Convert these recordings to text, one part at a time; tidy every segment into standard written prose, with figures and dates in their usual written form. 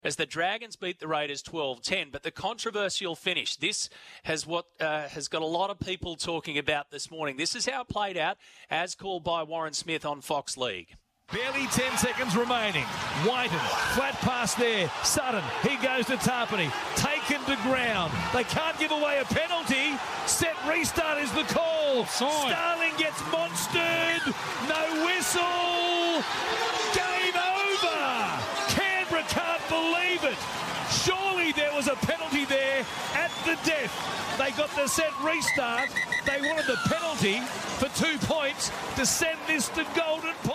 as the Dragons beat the Raiders 12-10. But the controversial finish, this has got a lot of people talking about this morning. This is how it played out, as called by Warren Smith on Fox League. Barely 10 seconds remaining. Whiten, flat pass there. Sutton, he goes to Tarpany. Taken to ground. They can't give away a penalty. Set restart is the call. Starling gets monstered. No whistle. Game over. Canberra can't believe it. Surely there was a penalty there at the death. They got the set restart. They wanted the penalty for 2 points to send this to golden point.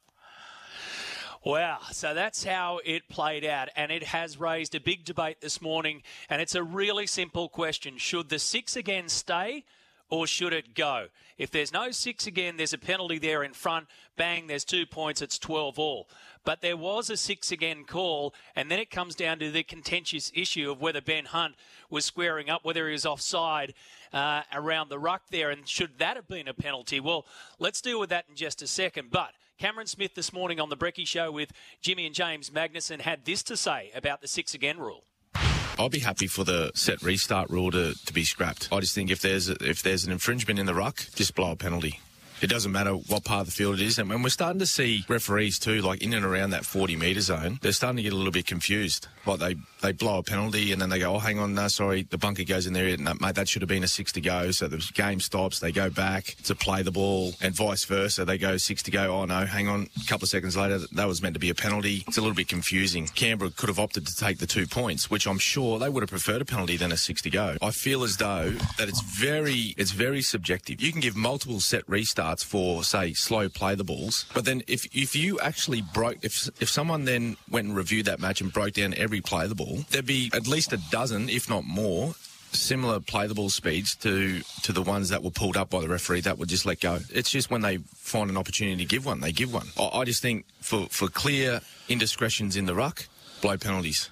Wow, so that's how it played out, and it has raised a big debate this morning, and it's a really simple question. Should the 6 again stay, or should it go? If there's no 6 again, there's a penalty there in front. Bang, there's 2 points, it's 12 all. But there was a 6 again call, and then it comes down to the contentious issue of whether Ben Hunt was squaring up, whether he was offside around the ruck there, and should that have been a penalty? Well, let's deal with that in just a second, but Cameron Smith this morning on the Brecky Show with Jimmy and James Magnuson had this to say about the 6 again rule. I'll be happy for the set restart rule to be scrapped. I just think if there's an infringement in the ruck, just blow a penalty. It doesn't matter what part of the field it is. And when we're starting to see referees too, like in and around that 40-metre zone, they're starting to get a little bit confused. Like they blow a penalty and then they go, oh, hang on, no, sorry, the bunker goes in there. No, mate, that should have been a 6 to go. So the game stops, they go back to play the ball and vice versa. They go 6 to go, oh, no, hang on, a couple of seconds later, that was meant to be a penalty. It's a little bit confusing. Canberra could have opted to take the 2 points, which I'm sure they would have preferred a penalty than a 6 to go. I feel as though that it's very subjective. You can give multiple set restarts for, say, slow play the balls, but then if you actually if someone then went and reviewed that match and broke down every play of the ball, there'd be at least a dozen, if not more, similar play the ball speeds to the ones that were pulled up by the referee that would just let go. It's just when they find an opportunity to give one, they give one. I just think for clear indiscretions in the ruck, blow penalties.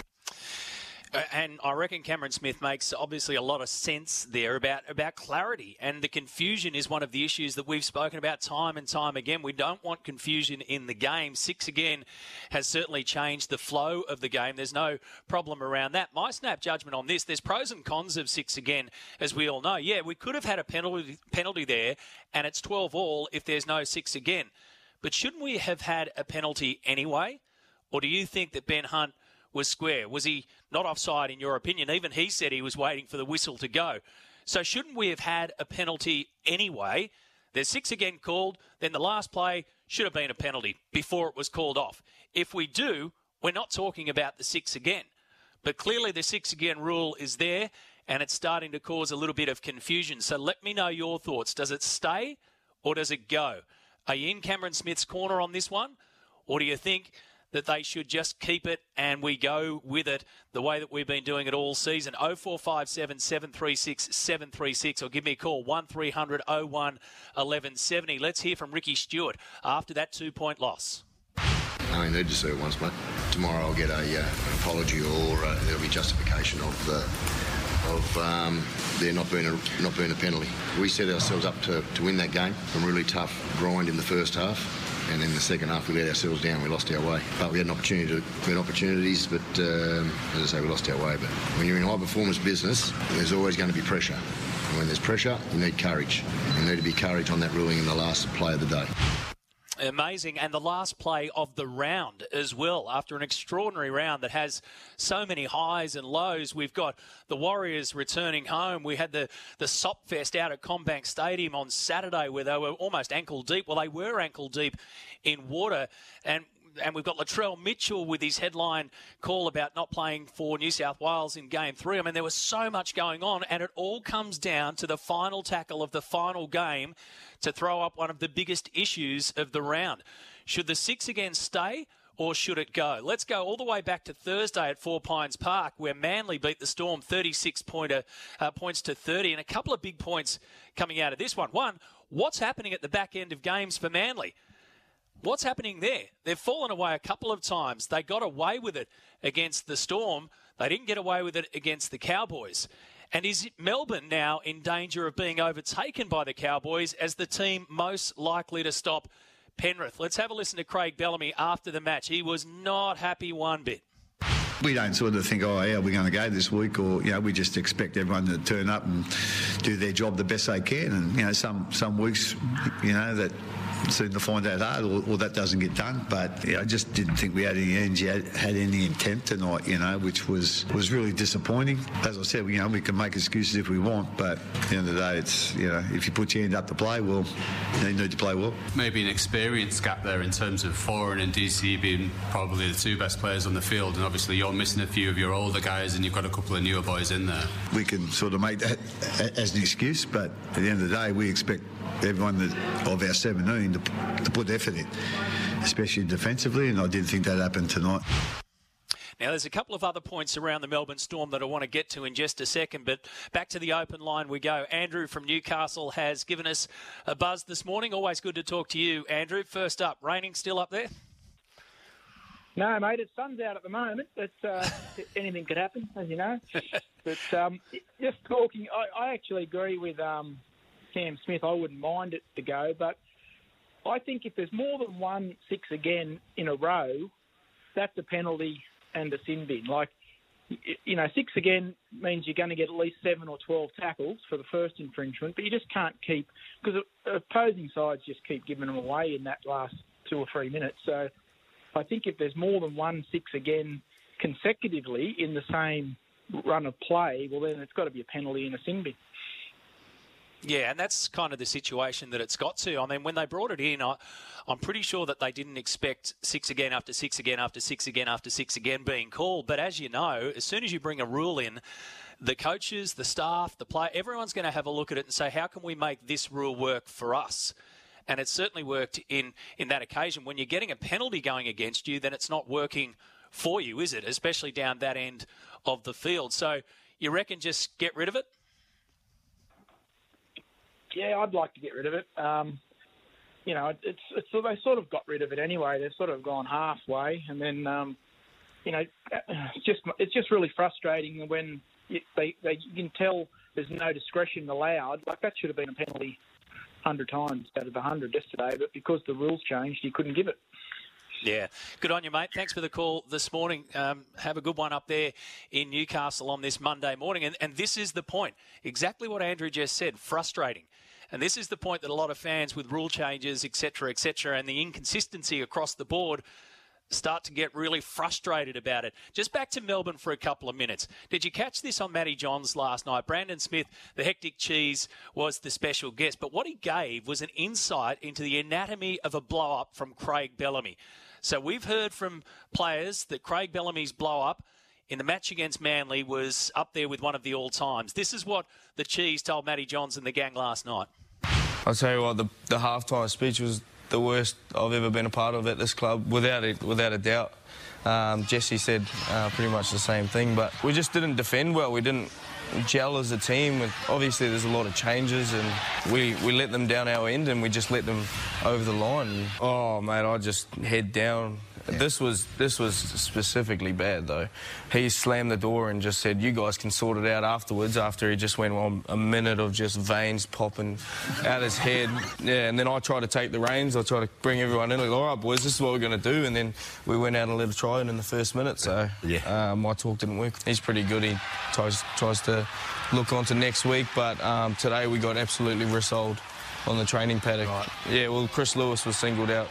And I reckon Cameron Smith makes obviously a lot of sense there about clarity. And the confusion is one of the issues that we've spoken about time and time again. We don't want confusion in the game. 6 again has certainly changed the flow of the game. There's no problem around that. My snap judgment on this, there's pros and cons of 6 again, as we all know. Yeah, we could have had a penalty there, and it's 12 all if there's no 6 again. But shouldn't we have had a penalty anyway? Or do you think that Ben Hunt was square? Was he not offside in your opinion? Even he said he was waiting for the whistle to go. So shouldn't we have had a penalty anyway? There's 6 again called, then the last play should have been a penalty before it was called off. If we do, we're not talking about the 6 again. But clearly the 6 again rule is there, and it's starting to cause a little bit of confusion. So let me know your thoughts. Does it stay or does it go? Are you in Cameron Smith's corner on this one? Or do you think that they should just keep it and we go with it the way that we've been doing it all season? 0457 736 736 or give me a call 1300 01 1170. Let's hear from Ricky Stewart after that 2-point loss. I only need to see it once, mate. Tomorrow I'll get an apology or there'll be justification of there not being a penalty. We set ourselves up to win that game. A really tough grind in the first half. And in the second half, we let ourselves down. We lost our way. But we had opportunities, but as I say, we lost our way. But when you're in high-performance business, there's always going to be pressure. And when there's pressure, you need courage. You need to be courage on that ruling in the last play of the day. Amazing. And the last play of the round as well. After an extraordinary round that has so many highs and lows, we've got the Warriors returning home. We had the Sop Fest out at CommBank Stadium on Saturday where they were almost ankle deep. Well, they were ankle deep in water. And we've got Latrell Mitchell with his headline call about not playing for New South Wales in Game 3. I mean, there was so much going on, and it all comes down to the final tackle of the final game to throw up one of the biggest issues of the round. Should the 6 again stay, or should it go? Let's go all the way back to Thursday at Four Pines Park, where Manly beat the Storm 36 points to 30, and a couple of big points coming out of this one. One, what's happening at the back end of games for Manly? What's happening there? They've fallen away a couple of times. They got away with it against the Storm. They didn't get away with it against the Cowboys. And is Melbourne now in danger of being overtaken by the Cowboys as the team most likely to stop Penrith? Let's have a listen to Craig Bellamy after the match. He was not happy one bit. We don't sort of think, oh, yeah, we're going to go this week, or, we just expect everyone to turn up and do their job the best they can. And, some weeks, that seem to find that hard, or that doesn't get done. But I just didn't think we had any energy, had any intent tonight, which was really disappointing. As I said, we can make excuses if we want, but at the end of the day, it's, if you put your hand up to play, well, you need to play well. Maybe an experience gap there in terms of Foran and DC being probably the two best players on the field, and obviously you're missing a few of your older guys and you've got a couple of newer boys in there. We can sort of make that as an excuse, but at the end of the day, we expect everyone of our 17 to put effort in, especially defensively, and I didn't think that happened tonight. Now, there's a couple of other points around the Melbourne Storm that I want to get to in just a second, but back to the open line we go. Andrew from Newcastle has given us a buzz this morning. Always good to talk to you, Andrew. First up, raining still up there? No, mate, it's sun's out at the moment, but anything could happen, as you know. But just talking, I actually agree with Cam Smith. I wouldn't mind it to go, but I think if there's more than 1 6 again in a row, that's a penalty and a sin bin. 6 again means you're going to get at least 7 or 12 tackles for the first infringement, but you just can't keep, because opposing sides just keep giving them away in that last 2 or 3 minutes. So I think if there's more than 1 6 again consecutively in the same run of play, well, then it's got to be a penalty and a sin bin. Yeah, and that's kind of the situation that it's got to. I mean, when they brought it in, I'm pretty sure that they didn't expect 6 again after 6 again after 6 again after 6 again being called. But as you know, as soon as you bring a rule in, the coaches, the staff, the player, everyone's going to have a look at it and say, how can we make this rule work for us? And it certainly worked in that occasion. When you're getting a penalty going against you, then it's not working for you, is it? Especially down that end of the field. So you reckon just get rid of it? Yeah, I'd like to get rid of it. They sort of got rid of it anyway. They've sort of gone halfway, and then it's just really frustrating when you can tell there's no discretion allowed. Like, that should have been a penalty 100 times out of 100 yesterday, but because the rules changed, you couldn't give it. Yeah, good on you, mate. Thanks for the call this morning. Have a good one up there in Newcastle on this Monday morning. And this is the point, exactly what Andrew just said, frustrating. And this is the point that a lot of fans with rule changes, et cetera, and the inconsistency across the board start to get really frustrated about it. Just back to Melbourne for a couple of minutes. Did you catch this on Matty Johns last night? Brandon Smith, the hectic cheese, was the special guest. But what he gave was an insight into the anatomy of a blow-up from Craig Bellamy. So we've heard from players that Craig Bellamy's blow-up in the match against Manly was up there with one of the all-times. This is what the cheese told Matty Johns and the gang last night. I'll tell you what, the half-time speech was the worst I've ever been a part of at this club, without a doubt. Jesse said pretty much the same thing, but we just didn't defend well. We didn't gel as a team. Obviously, there's a lot of changes, and we let them down our end, and we just let them over the line. Oh, mate, I just head down. Yeah. This was specifically bad, though. He slammed the door and just said, you guys can sort it out afterwards, after he just went on a minute of just veins popping out his head. Yeah, and then I tried to take the reins. I tried to bring everyone in. Like, all right, boys, this is what we're going to do. And then we went out and let a try in the first minute, so my talk didn't work. He's pretty good. He tries to look on to next week, but today we got absolutely resold on the training paddock. Right. Yeah, well, Chris Lewis was singled out.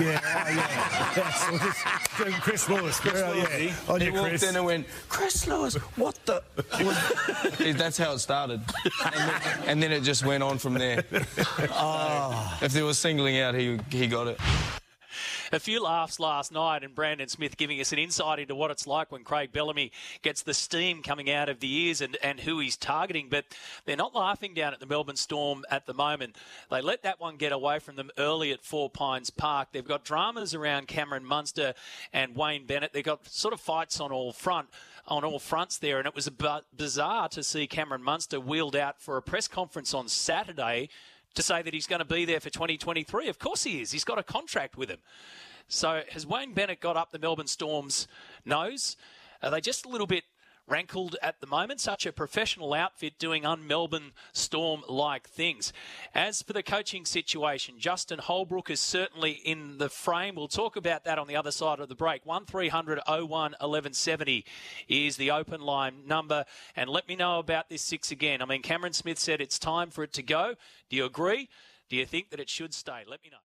Chris Lewis. He walked in and went, Chris Lewis, what the... That's how it started. And then it just went on from there. If there was singling out, he got it. A few laughs last night, and Brandon Smith giving us an insight into what it's like when Craig Bellamy gets the steam coming out of the ears and who he's targeting. But they're not laughing down at the Melbourne Storm at the moment. They let that one get away from them early at Four Pines Park. They've got dramas around Cameron Munster and Wayne Bennett. They've got sort of fights on all fronts there, and it was bizarre to see Cameron Munster wheeled out for a press conference on Saturday to say that he's going to be there for 2023. Of course he is. He's got a contract with him. So has Wayne Bennett got up the Melbourne Storm's nose? Are they just a little bit rankled at the moment. Such a professional outfit doing un-Melbourne Storm-like things. As for the coaching situation, Justin Holbrook is certainly in the frame. We'll talk about that on the other side of the break. 1300 01 1170 is the open line number. And let me know about this 6 again. I mean, Cameron Smith said it's time for it to go. Do you agree? Do you think that it should stay? Let me know.